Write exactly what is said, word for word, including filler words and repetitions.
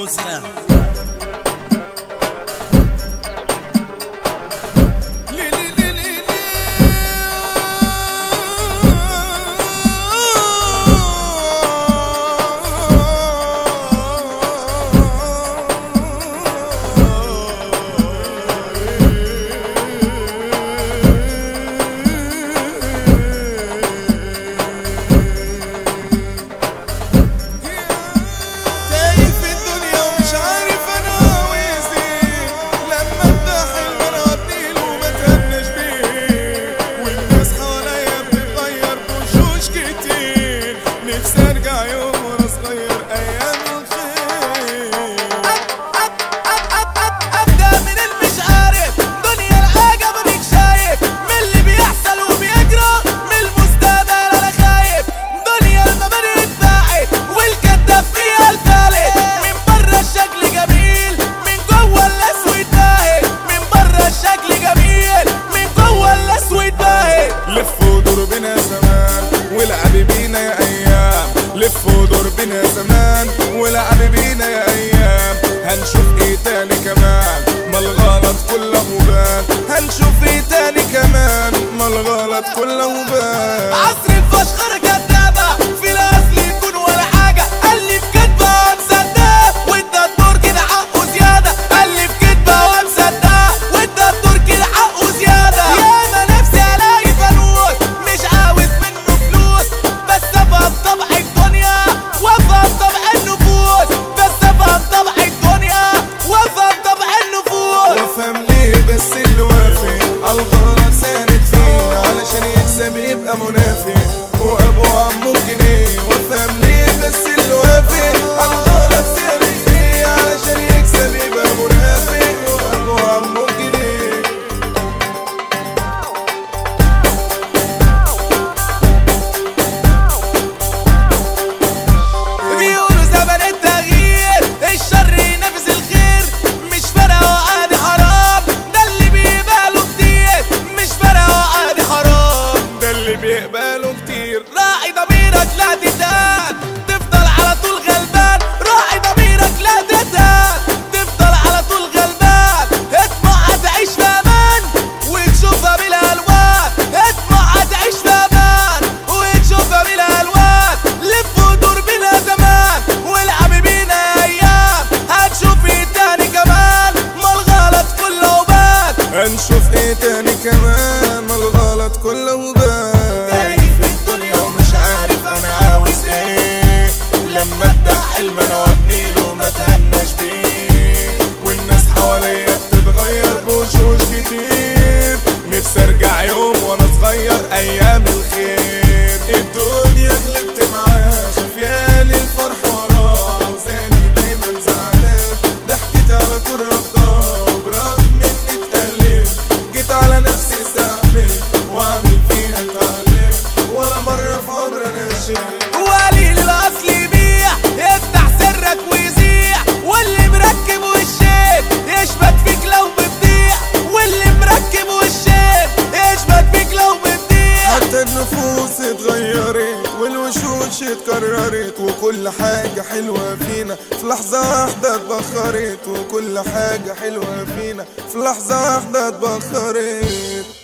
سلام. لف ودور بينا زمان ولعب بينا يا ايام. هنشوف ايه تاني كمان ما الغلط كله بان. هنشوف ايه تاني كمان ما الغلط كله بان. عصر الفشخرة كدابة في الاصل يكون ولا حاجة. قال في كدبة ومصدقها وادى الدور كده حقه زيادة. قال في كدبة ومصدقها وادى الدور كده حقه زيادة. ياما نفسي الاقي فانوس مش عاوز منه فلوس بس افهم طبع الدنيا وافهم طبع النفوس. بس افهم طبع الدنيا وافهم طبع النفوس. وافهم ليه بس اللي وافق عالغلط ساند فيه علشان يكسب يبقى منافق وابوه عمه بجنيه. وافهم ليه بس اللي وافق عالغلط ساند فيه علشان يكسب يبقى منافق وابوه عمه بجنيه. بيقولوا زمن التغيير الشر ينافس الخير. مش فارقة وعادي حرام ده اللي بيقبله كتير. مش فارقة وعادي حرام ده اللي بيقبله كتير. راعي ضميرك لا تتهان تفضل على طول غلبان. راعي ضميرك لا تتهان تفضل على طول غلبان. اطمع هتعيش في امان وتشوفها بالالوان. اطمع هتعيش في امان وتشوفها بالالوان. لف ودور بينا زمان والعب بينا ايام. هتشوف ايه تاني كمان ما الغلط كله بان. هنشوف ايه تاني كمان ما الغلط كله بان. تايه في الدنيا ومش عارف انا عاوز ايه. لما ابدا حلم انا وابني له ما تهناش بيه. والناس حواليا بتتغير بوشوش كتير. نفسي ارجع يوم وانا صغير ايام الخير. الدنيا غلبت معاها شافيالي الفرح وراها عاوزاني دايما زعلان. ضحكت على كل رفضها برغم اني اتألمت. جيت على نفسي استحملت واعمل فيها اتعلمت ولا مرة في عمري انا شلت. وقليل الاصل يبيع يفتح سرك ويذيع. واللي مركب وشين يشبك فيك لو بتضيع. واللي مركب وشين يشبك فيك لو بتضيع. حتى النفوس اتغيرت والوشوش اتكررت وكل حاجة حلوة فينا في لحظة واحدة اتبخرت. وكل حاجة حلوة فينا في لحظة واحدة اتبخرت.